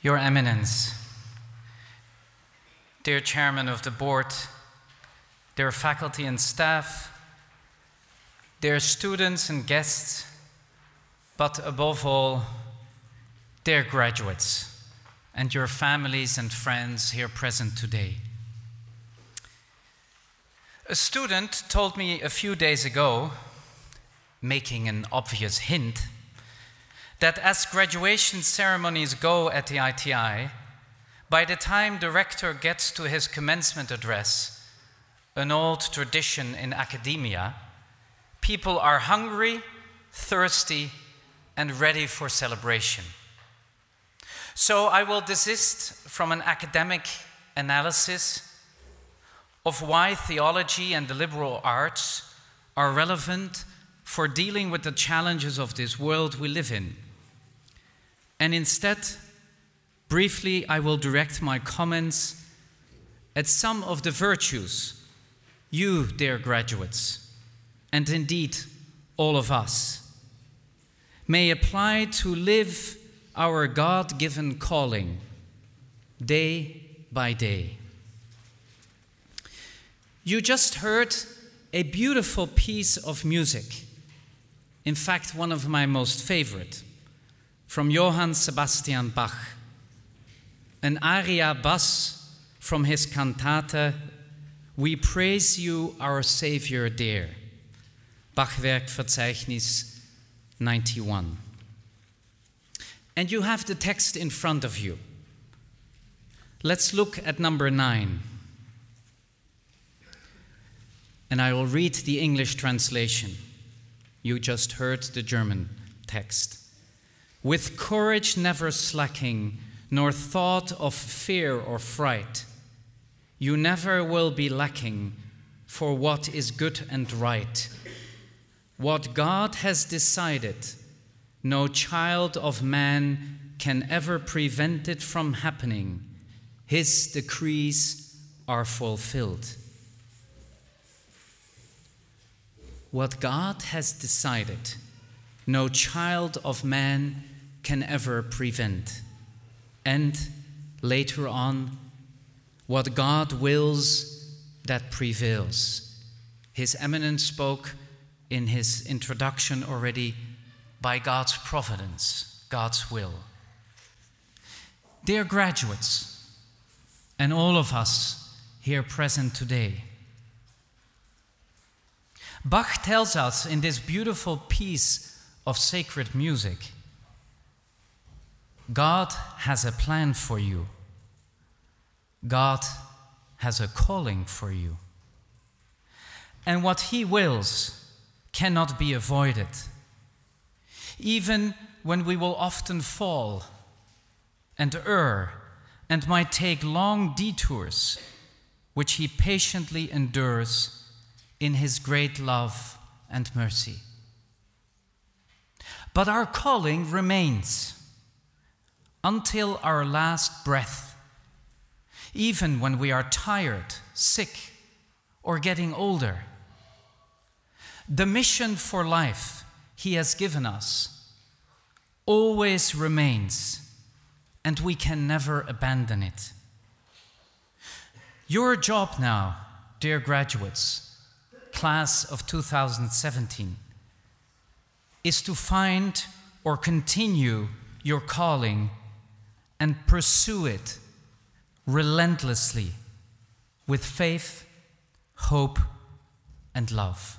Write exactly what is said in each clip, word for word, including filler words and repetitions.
Your Eminence, dear Chairman of the Board, dear faculty and staff, dear students and guests, but above all, dear graduates and your families and friends here present today. A student told me a few days ago, making an obvious hint, that as graduation ceremonies go at the I T I, by the time the rector gets to his commencement address, an old tradition in academia, people are hungry, thirsty, and ready for celebration. So I will desist from an academic analysis of why theology and the liberal arts are relevant for dealing with the challenges of this world we live in. And instead, briefly, I will direct my comments at some of the virtues you, dear graduates, and indeed all of us, may apply to live our God-given calling day by day. You just heard a beautiful piece of music, in fact, one of my most favorite, from Johann Sebastian Bach, an aria bass from his cantate We Praise You, Our Savior Dear, Bachwerkverzeichnis ninety-one. And you have the text in front of you. Let's look at number nine. And I will read the English translation. You just heard the German text. With courage never slacking, nor thought of fear or fright, you never will be lacking for what is good and right. What God has decided, no child of man can ever prevent it from happening. His decrees are fulfilled. What God has decided, no child of man can ever prevent. And later on, what God wills, that prevails. His Eminence spoke in his introduction already by God's providence, God's will. Dear graduates, and all of us here present today, Bach tells us in this beautiful piece of sacred music, God has a plan for you. God has a calling for you. And what He wills cannot be avoided. Even when we will often fall and err and might take long detours, which He patiently endures in His great love and mercy. But our calling remains until our last breath, even when we are tired, sick, or getting older. The mission for life He has given us always remains, and we can never abandon it. Your job now, dear graduates, class of two thousand seventeen, is to find or continue your calling and pursue it relentlessly with faith, hope, and love.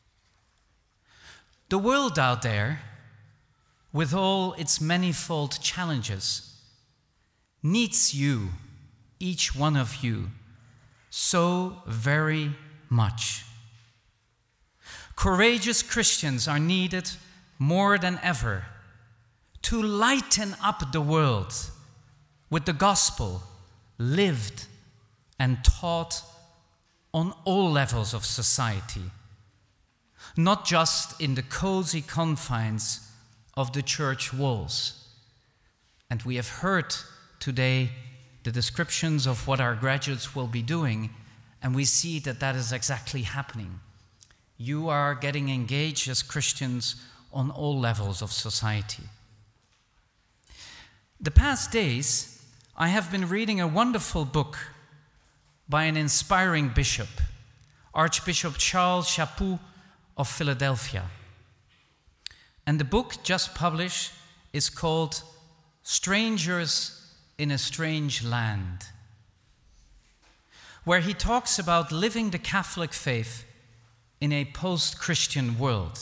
The world out there, with all its manifold challenges, needs you, each one of you, so very much. Courageous Christians are needed more than ever to lighten up the world with the gospel lived and taught on all levels of society, not just in the cozy confines of the church walls. And we have heard today the descriptions of what our graduates will be doing, and we see that that is exactly happening. You are getting engaged as Christians on all levels of society. The The past days, I have been reading a wonderful book by an inspiring bishop, Archbishop Charles Chaput of Philadelphia. And the book just published is called Strangers in a Strange Land, where he talks about living the Catholic faith in a post-Christian world.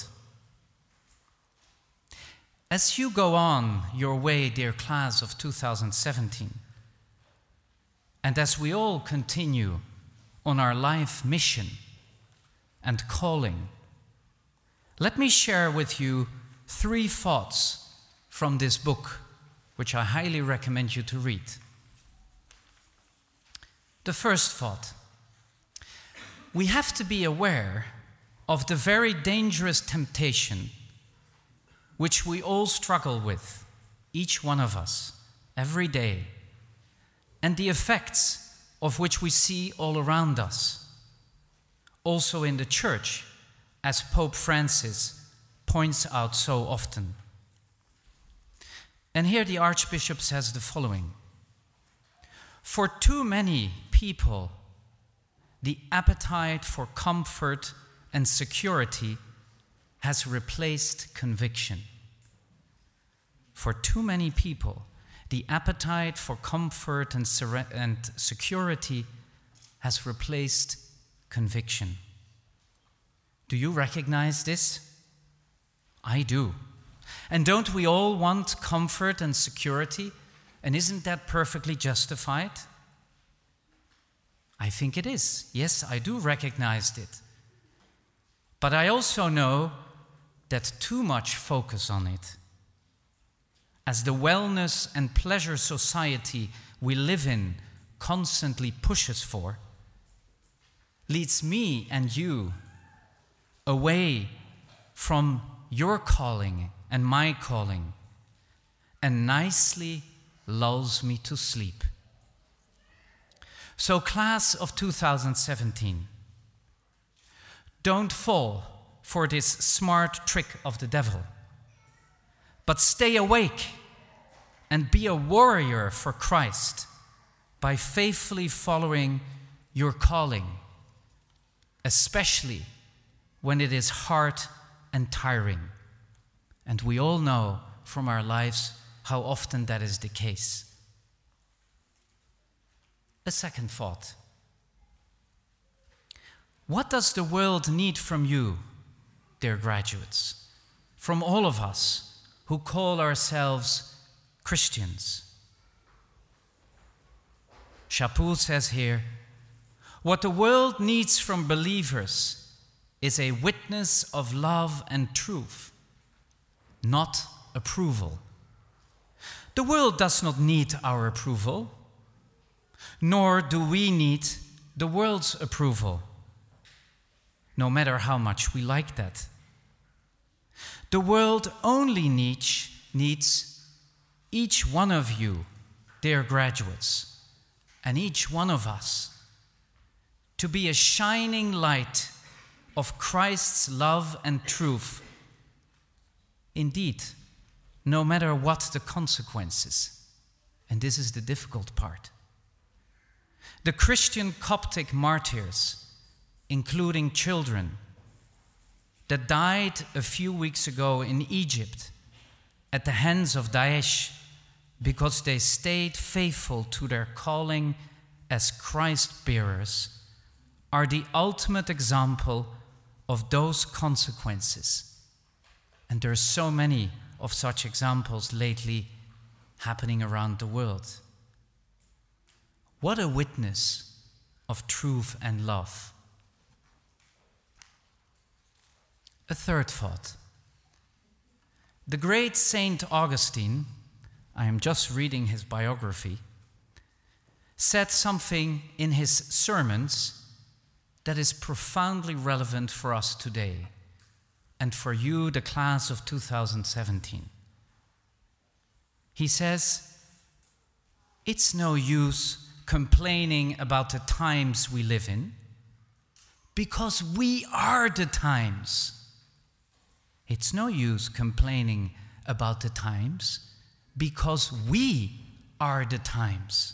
As you go on your way, dear class of two thousand seventeen, and as we all continue on our life mission and calling, let me share with you three thoughts from this book, which I highly recommend you to read. The first thought: we have to be aware of the very dangerous temptation which we all struggle with, each one of us, every day, and the effects of which we see all around us, also in the church, as Pope Francis points out so often. And here the Archbishop says the following: for too many people, the appetite for comfort and security has replaced conviction. For too many people, the appetite for comfort and, ser- and security has replaced conviction. Do you recognize this? I do. And don't we all want comfort and security? And isn't that perfectly justified? I think it is. Yes, I do recognize it. But I also know that too much focus on it, as the wellness and pleasure society we live in constantly pushes for, leads me and you away from your calling and my calling, and nicely lulls me to sleep. So, class of two thousand seventeen, don't fall for this smart trick of the devil, but stay awake and be a warrior for Christ by faithfully following your calling, especially when it is hard and tiring. And we all know from our lives how often that is the case. A second thought: what does the world need from you, dear graduates, from all of us who call ourselves Christians? Chaput says here, what the world needs from believers is a witness of love and truth, not approval. The world does not need our approval, nor do we need the world's approval, no matter how much we like that. The world only needs, needs each one of you, dear graduates, and each one of us to be a shining light of Christ's love and truth. Indeed, no matter what the consequences. And this is the difficult part. The Christian Coptic martyrs, including children, that died a few weeks ago in Egypt at the hands of Daesh because they stayed faithful to their calling as Christ bearers, are the ultimate example of those consequences. And there are so many of such examples lately happening around the world. What a witness of truth and love. A third thought. The great Saint Augustine, I am just reading his biography, said something in his sermons that is profoundly relevant for us today and for you, the class of two thousand seventeen. He says, it's no use complaining about the times we live in, because we are the times. It's no use complaining about the times, because we are the times.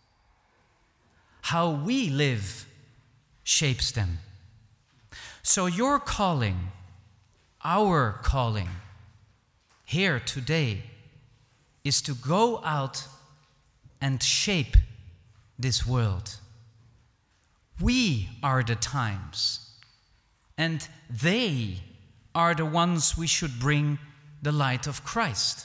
How we live shapes them. So your calling, our calling, here today, is to go out and shape this world. We are the times, and they are the ones we should bring the light of Christ.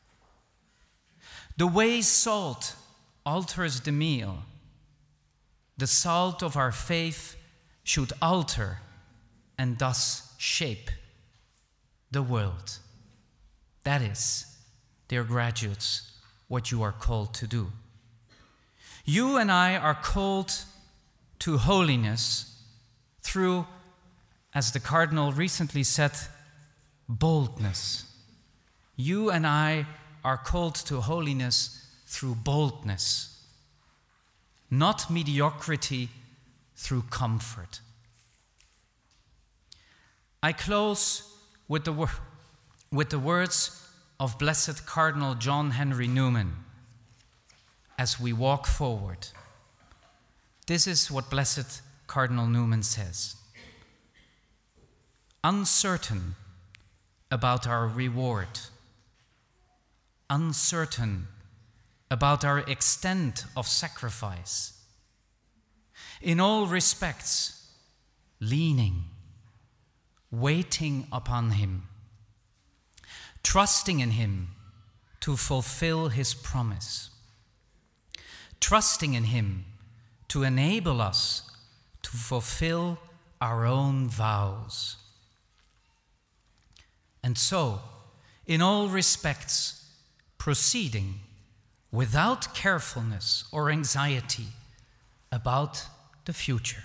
The way salt alters the meal, the salt of our faith should alter and thus shape the world. That is, dear graduates, what you are called to do. You and I are called to holiness through, as the Cardinal recently said, boldness. You and I are called to holiness through boldness, not mediocrity through comfort. I close with the, wor- with the words of Blessed Cardinal John Henry Newman as we walk forward. This is what Blessed Cardinal Newman says. Uncertain about our reward, uncertain about our extent of sacrifice, in all respects, leaning, waiting upon Him, trusting in Him to fulfill His promise, trusting in Him to enable us to fulfill our own vows. And so, in all respects, proceeding without carefulness or anxiety about the future.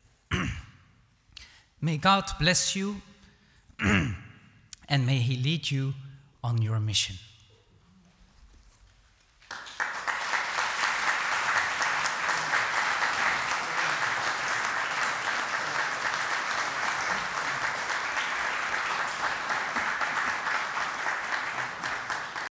May God bless you and may He lead you on your mission.